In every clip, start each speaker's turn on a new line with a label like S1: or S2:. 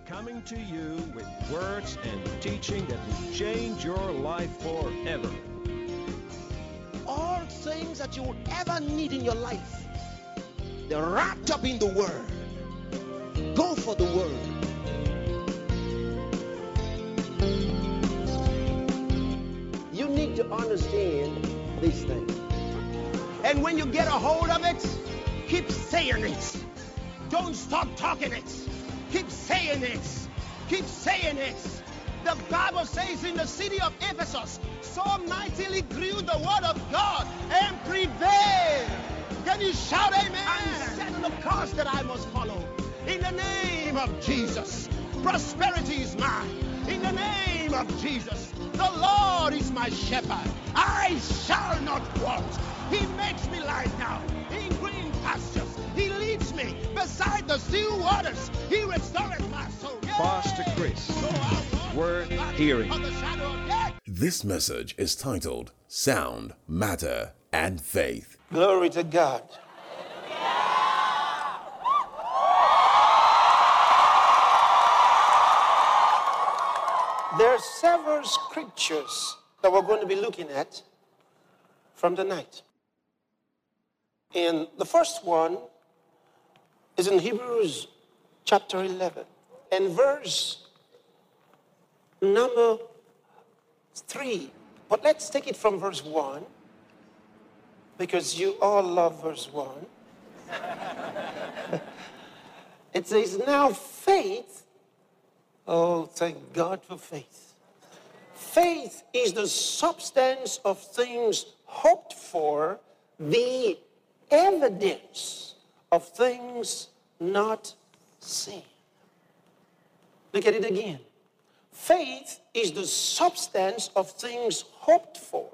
S1: coming to you with words and teaching that will change your life forever.
S2: All things that you will ever need in your life, they're wrapped up in the Word. Go for the Word. You need to understand these things. And when you get a hold of it, keep saying it. Don't stop talking it. Keep saying it. Keep saying it. The Bible says in the city of Ephesus, so mightily grew the word of God and prevailed. Can you shout amen? And set the course that I must follow. In the name of Jesus, prosperity is mine. In the name of Jesus, the Lord is my shepherd. I shall not want. He makes me lie down in green pastures. He leads me beside the still waters. He restoreth my soul. Yeah.
S1: Pastor Chris, Word Hearing.
S3: This message is titled Sound, Matter, and Faith.
S2: Glory to God. There are several scriptures that we're going to be looking at from tonight. And the first one is in Hebrews chapter 11 and verse number 3. But let's take it from verse 1 because you all love verse 1. It says, now faith. Oh, thank God for faith. Faith is the substance of things hoped for, the evidence of things not seen. Look at it again. Faith is the substance of things hoped for,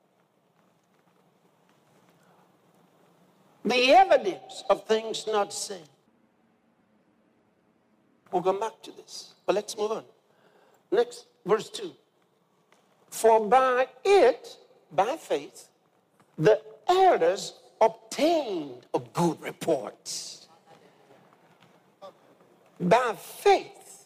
S2: the evidence of things not seen. We'll come back to this, but let's move on. Next, verse 2. For by it, by faith, the elders obtained a good report. By faith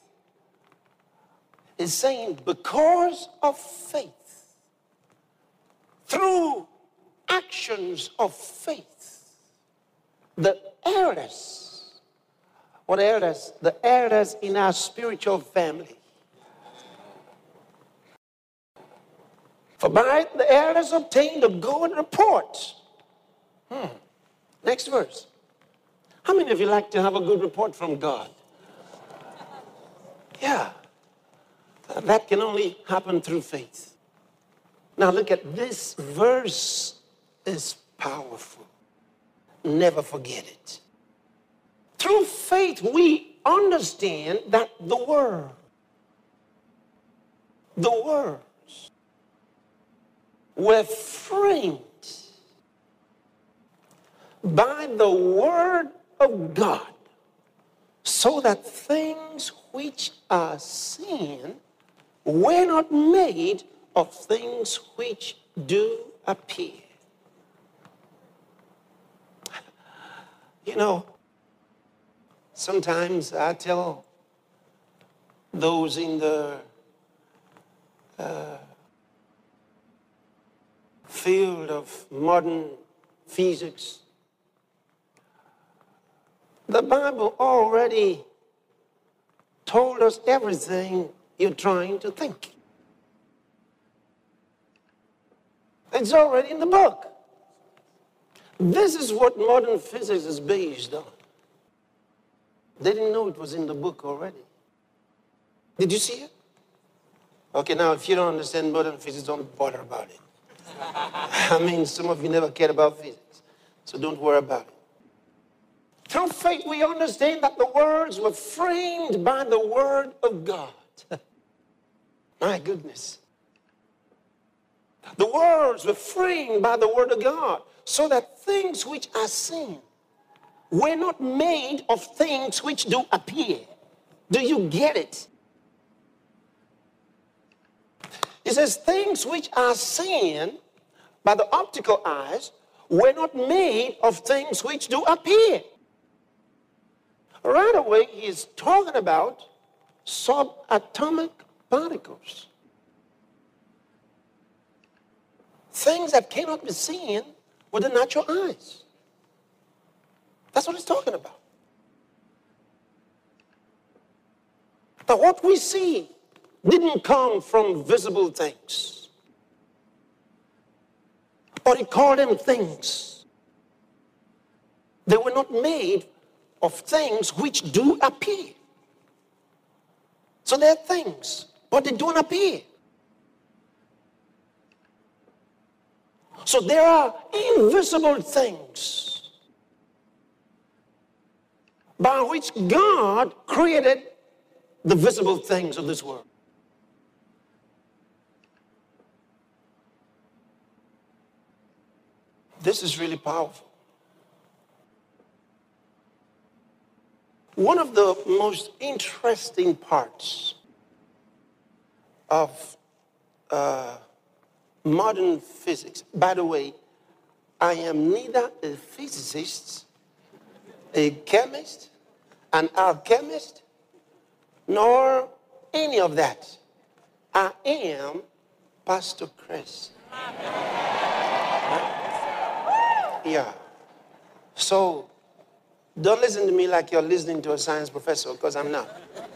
S2: is saying because of faith, through actions of faith, the elders, what elders? The elders in our spiritual family. For by it the elders obtained a good report. Next verse. How many of you like to have a good report from God? Yeah. That can only happen through faith. Now look at this verse is powerful. Never forget it. Through faith, we understand that the words were framed by the word of God, so that things which are seen were not made of things which do appear. You know, sometimes I tell those in the field of modern physics, the Bible already told us everything you're trying to think. It's already in the book. This is what modern physics is based on. They didn't know it was in the book already. Did you see it? Okay, now if you don't understand modern physics, don't bother about it. I mean, some of you never cared about physics, so don't worry about it. Through faith, we understand that the words were framed by the word of God. My goodness. The words were framed by the word of God, so that things which are seen were not made of things which do appear. Do you get it? It says things which are seen by the optical eyes were not made of things which do appear. Right away, he is talking about subatomic particles. Things that cannot be seen with the natural eyes. That's what it's talking about. But what we see didn't come from visible things. But he called them things. They were not made of things which do appear. So they're things, but they don't appear. So there are invisible things by which God created the visible things of this world. This is really powerful. One of the most interesting parts of modern physics, by the way, I am neither a physicist, a chemist, an alchemist, nor any of that. I am Pastor Chris. Yeah. So don't listen to me like you're listening to a science professor, because I'm not.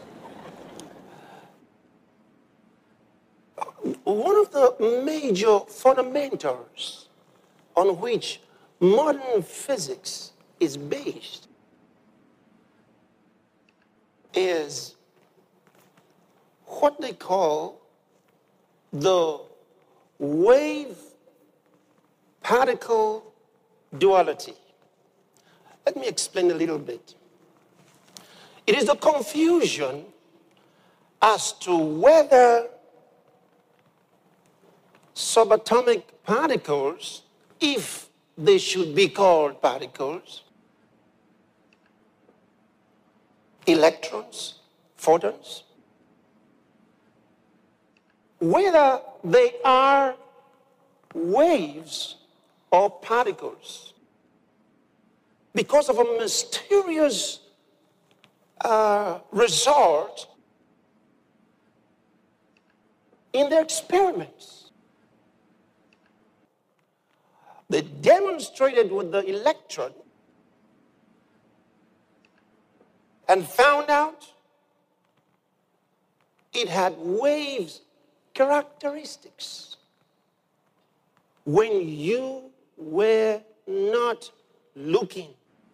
S2: One of the major fundamentals on which modern physics is based is what they call the wave-particle duality. Let me explain a little bit. It is the confusion as to whether subatomic particles, if they should be called particles, electrons, photons, whether they are waves or particles, because of a mysterious result in their experiments. They demonstrated with the electron and found out it had waves characteristics when you were not looking.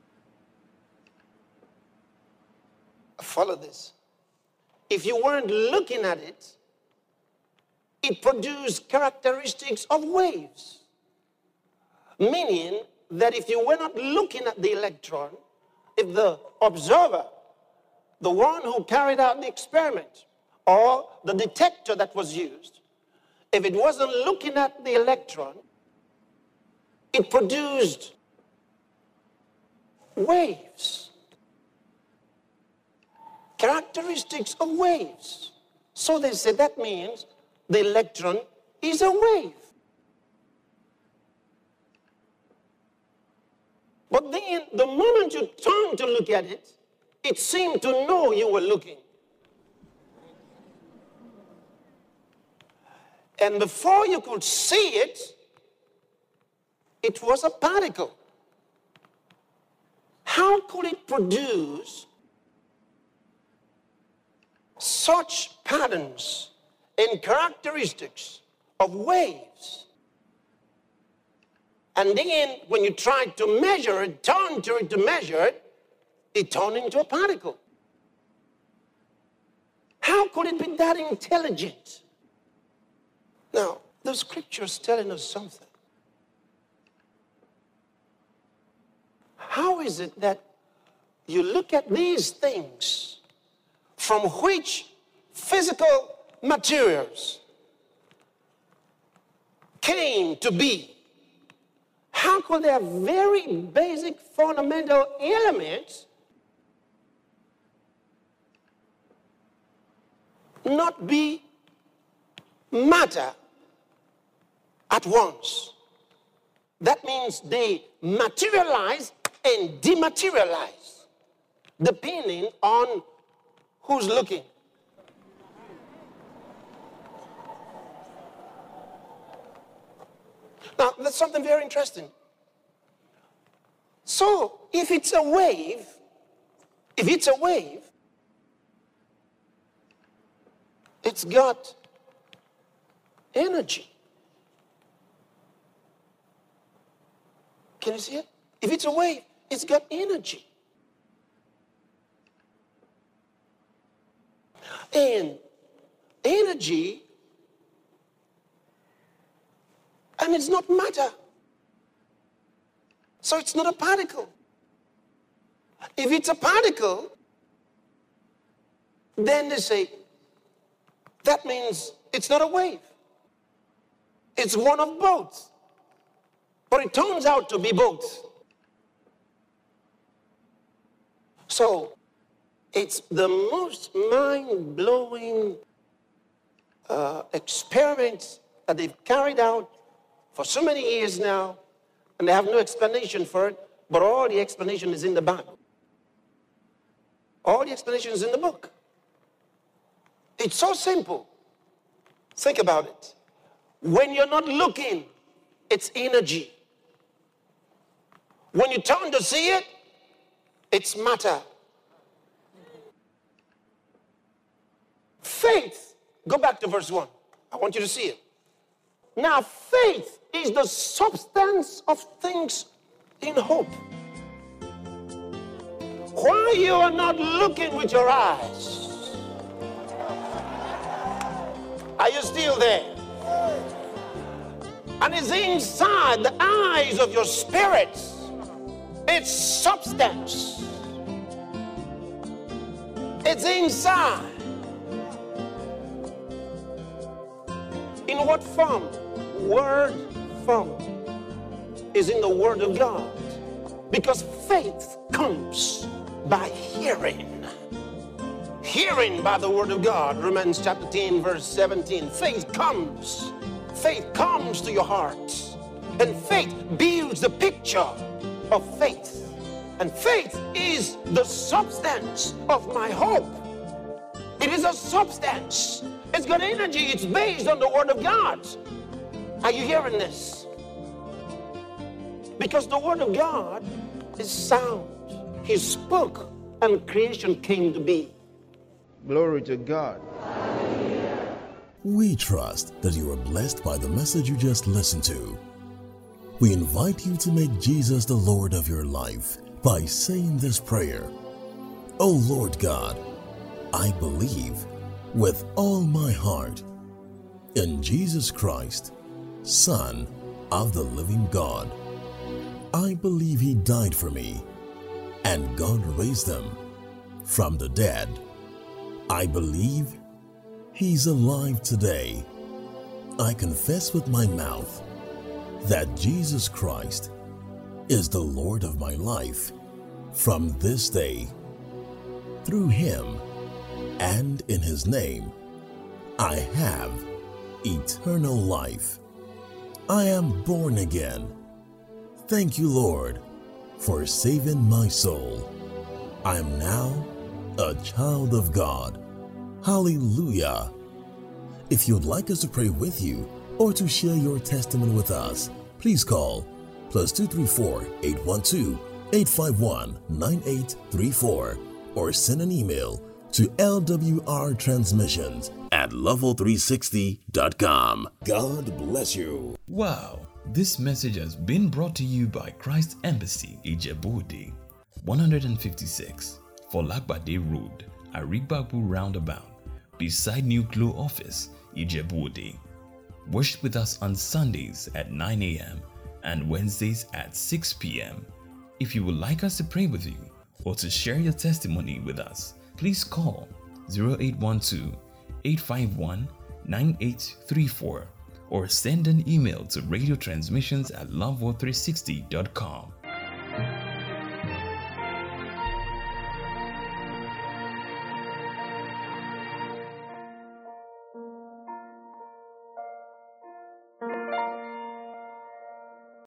S2: Follow this. If you weren't looking at it, it produced characteristics of waves. Meaning that if you were not looking at the electron, if the observer, the one who carried out the experiment, or the detector that was used, if it wasn't looking at the electron, it produced waves. Characteristics of waves. So they said that means the electron is a wave. But then, the moment you turned to look at it, it seemed to know you were looking. And before you could see it, it was a particle. How could it produce such patterns and characteristics of waves? And then when you tried to measure it, turn to it to measure it, it turned into a particle. How could it be that intelligent? Now, the scripture's telling us something. How is it that you look at these things from which physical materials came to be? How could their very basic fundamental elements not be matter at once? That means they materialize and dematerialize, depending on who's looking. Now, that's something very interesting. So, if it's a wave, it's got energy. Can you see it? If it's a wave, it's got energy. And energy, and it's not matter. So it's not a particle. If it's a particle, then they say, that means it's not a wave. It's one of both. But it turns out to be both. So it's the most mind-blowing experiment that they've carried out for so many years now, and they have no explanation for it, but all the explanation is in the Bible. All the explanation is in the book. It's so simple. Think about it. When you're not looking, it's energy. When you turn to see it, it's matter. Faith, go back to verse 1. I want you to see it. Now, faith is the substance of things in hope. While you are not looking with your eyes, are you still there? And it's inside the eyes of your spirit. It's substance. It's inside. In what form? Word form. Is in the Word of God. Because faith comes by hearing. Hearing by the Word of God. Romans chapter 10 verse 17. Faith comes to your heart. And faith builds the picture of faith. And faith is the substance of my hope. It is a substance. It's got energy. It's based on the Word of God. Are you hearing this? Because the Word of God is sound. He spoke and creation came to be. Glory to God.
S3: We trust that you are blessed by the message you just listened to. We invite you to make Jesus the Lord of your life by saying this prayer. Oh Lord God, I believe with all my heart in Jesus Christ, Son of the living God. I believe He died for me and God raised Him from the dead. I believe He's alive today. I confess with my mouth that Jesus Christ is the Lord of my life from this day. Through Him and in His name, I have eternal life. I am born again. Thank you, Lord, for saving my soul. I am now a child of God. Hallelujah. If you'd like us to pray with you or to share your testimony with us, please call +234 812 851 9834 or send an email to lwrtransmissions@level360.com. God bless you.
S4: Wow, this message has been brought to you by Christ Embassy, Ijebu-Ode, 156 Folagbade Road, Arigbabu Roundabout, beside New Glow Office, Ijebu-Ode. Worship with us on Sundays at 9 a.m. and Wednesdays at 6 p.m. If you would like us to pray with you or to share your testimony with us, please call 0812-851-9834 or send an email to radiotransmissions@loveworld360.com.